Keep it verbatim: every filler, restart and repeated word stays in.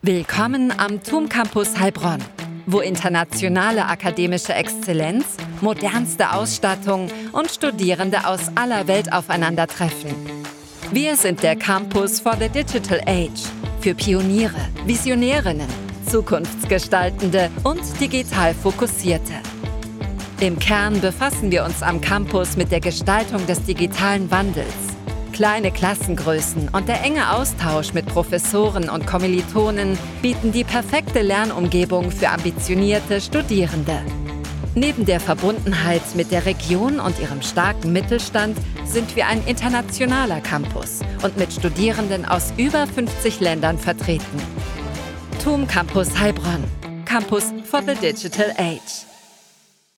Willkommen am T U M Campus Heilbronn, wo internationale akademische Exzellenz, modernste Ausstattung und Studierende aus aller Welt aufeinandertreffen. Wir sind der Campus for the Digital Age, für Pioniere, Visionärinnen, Zukunftsgestaltende und digital Fokussierte. Im Kern befassen wir uns am Campus mit der Gestaltung des digitalen Wandels. Kleine Klassengrößen und der enge Austausch mit Professoren und Kommilitonen bieten die perfekte Lernumgebung für ambitionierte Studierende. Neben der Verbundenheit mit der Region und ihrem starken Mittelstand sind wir ein internationaler Campus und mit Studierenden aus über fünfzig Ländern vertreten. T U M Campus Heilbronn, Campus for the Digital Age.